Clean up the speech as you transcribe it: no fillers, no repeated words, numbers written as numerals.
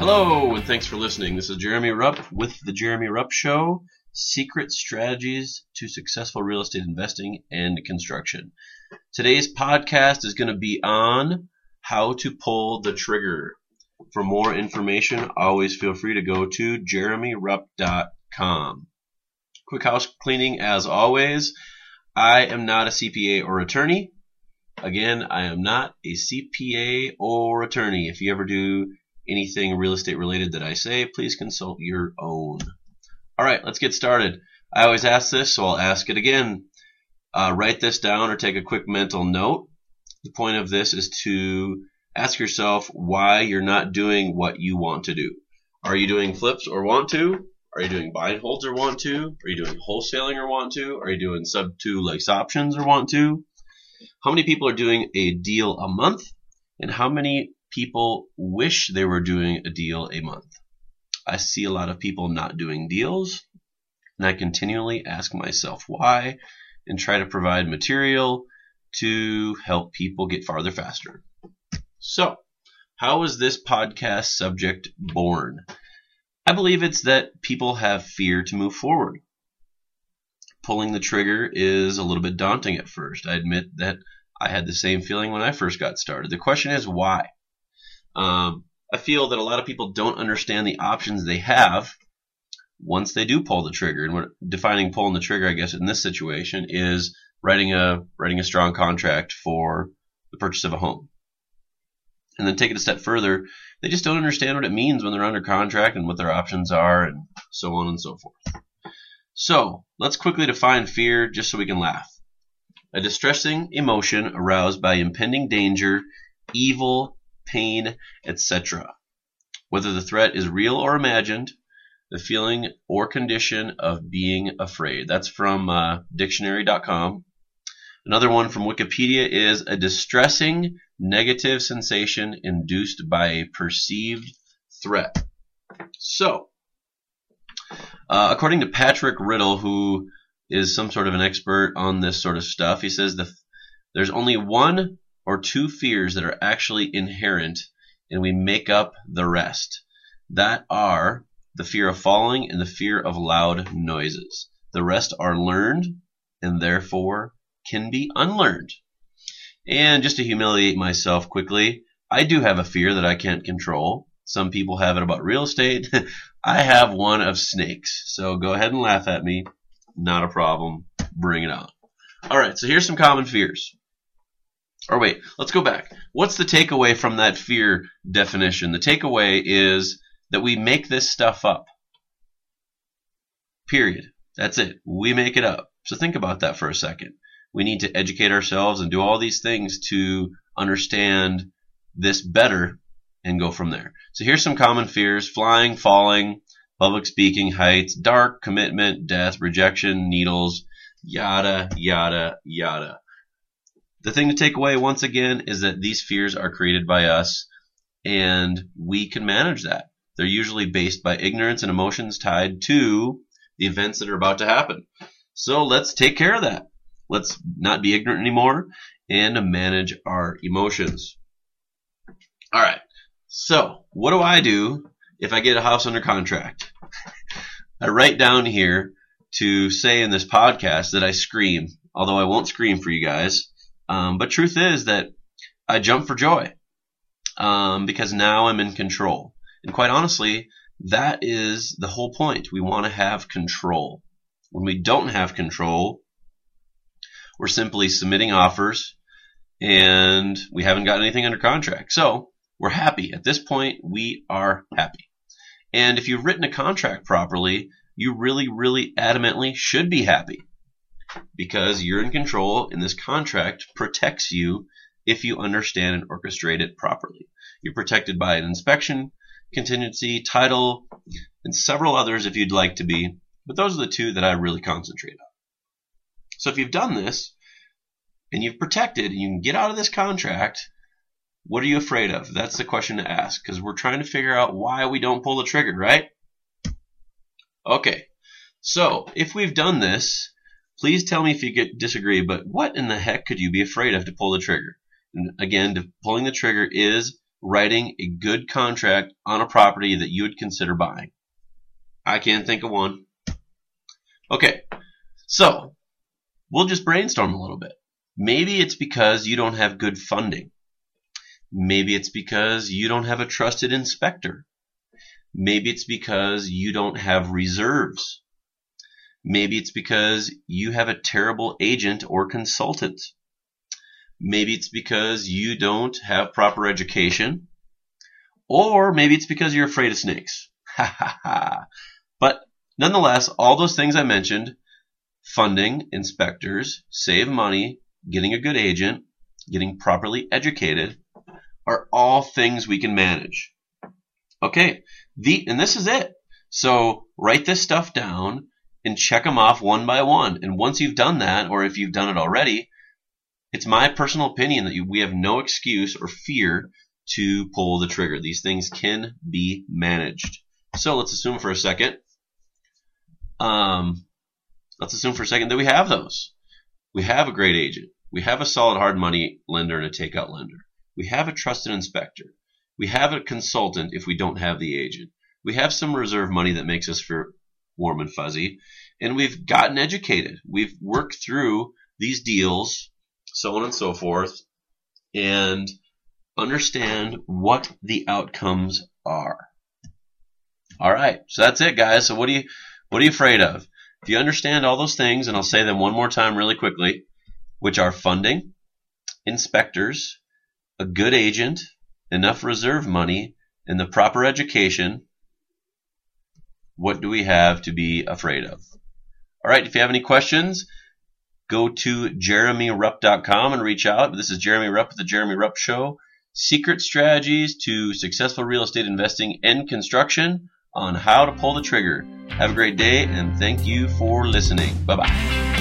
Hello, and thanks for listening. This is Jeremy Rupp with The Jeremy Rupp Show, Secret Strategies to Successful Real Estate Investing and Construction. Today's podcast is going to be on how to pull the trigger. For more information, always feel free to go to jeremyrupp.com. Quick house cleaning as always. I am not a CPA or attorney. Again, I am not a CPA or attorney. If you ever do anything real estate related that I say, please consult your own. All right, let's get started. I always ask this, so I'll ask it again. Write this down or take a quick mental note. The point of this is to ask yourself why you're not doing what you want to do. Are you doing flips or want to? Are you doing buy and holds or want to? Are you doing wholesaling or want to? Are you doing sub-2 lease options or want to? How many people are doing a deal a month? And how many people wish they were doing a deal a month? I see a lot of people not doing deals, and I continually ask myself why and try to provide material to help people get farther faster. So, how was this podcast subject born? I believe it's that people have fear to move forward. Pulling the trigger is a little bit daunting at first. I admit that I had the same feeling when I first got started. The question is why? I feel that a lot of people don't understand the options they have once they do pull the trigger. And what defining pulling the trigger, I guess, in this situation is writing a strong contract for the purchase of a home. And then take it a step further, they just don't understand what it means when they're under contract and what their options are and so on and so forth. So, let's quickly define fear just so we can laugh. A distressing emotion aroused by impending danger, evil, pain, etc. Whether the threat is real or imagined, the feeling or condition of being afraid. That's from dictionary.com. Another one from Wikipedia is a distressing negative sensation induced by a perceived threat. So, according to Patrick Riddle, who is some sort of an expert on this sort of stuff, he says there's only one or two fears that are actually inherent, and we make up the rest. That are the fear of falling and the fear of loud noises. The rest are learned and therefore can be unlearned. And just to humiliate myself quickly, I do have a fear that I can't control. Some people have it about real estate. I have one of snakes. So go ahead and laugh at me. Not a problem. Bring it on. All right, so here's some common fears. Or wait, let's go back. What's the takeaway from that fear definition? The takeaway is that we make this stuff up. Period. That's it. We make it up. So think about that for a second. We need to educate ourselves and do all these things to understand this better and go from there. So here's some common fears: flying, falling, public speaking, heights, dark, commitment, death, rejection, needles, yada, yada, yada. The thing to take away once again is that these fears are created by us and we can manage that. They're usually based by ignorance and emotions tied to the events that are about to happen. So let's take care of that. Let's not be ignorant anymore and manage our emotions. All right. So what do I do if I get a house under contract? I write down here to say in this podcast that I scream, although I won't scream for you guys. But truth is that I jump for joy because now I'm in control. And quite honestly, that is the whole point. We want to have control. When we don't have control, we're simply submitting offers and we haven't got anything under contract. So we're happy. At this point, we are happy. And if you've written a contract properly, you really, really adamantly should be happy, because you're in control and this contract protects you if you understand and orchestrate it properly. You're protected by an inspection, contingency, title, and several others if you'd like to be, but those are the two that I really concentrate on. So if you've done this and you've protected and you can get out of this contract, what are you afraid of? That's the question to ask, because we're trying to figure out why we don't pull the trigger, right? Okay, so if we've done this, please tell me if you disagree, but what in the heck could you be afraid of to pull the trigger? And again, pulling the trigger is writing a good contract on a property that you would consider buying? I can't think of one. Okay, so we'll just brainstorm a little bit. Maybe it's because you don't have good funding. Maybe it's because you don't have a trusted inspector. Maybe it's because you don't have reserves. Maybe it's because you have a terrible agent or consultant. Maybe it's because you don't have proper education. Or maybe it's because you're afraid of snakes. Ha ha ha. But nonetheless, all those things I mentioned, funding, inspectors, save money, getting a good agent, getting properly educated, are all things we can manage. Okay, and this is it. So write this stuff down and check them off one by one. And once you've done that, or if you've done it already, it's my personal opinion that we have no excuse or fear to pull the trigger. These things can be managed. So let's assume for a second. That we have those. We have a great agent. We have a solid hard money lender and a takeout lender. We have a trusted inspector. We have a consultant if we don't have the agent. We have some reserve money that makes us feel warm and fuzzy. And we've gotten educated. We've worked through these deals, so on and so forth, and understand what the outcomes are. All right, so that's it, guys. So what are you afraid of? If you understand all those things, and I'll say them one more time really quickly, which are funding, inspectors, a good agent, enough reserve money, and the proper education, what do we have to be afraid of? All right, if you have any questions, go to jeremyrupp.com and reach out. This is Jeremy Rupp with the Jeremy Rupp Show. Secret strategies to successful real estate investing and construction on how to pull the trigger. Have a great day, and thank you for listening. Bye-bye.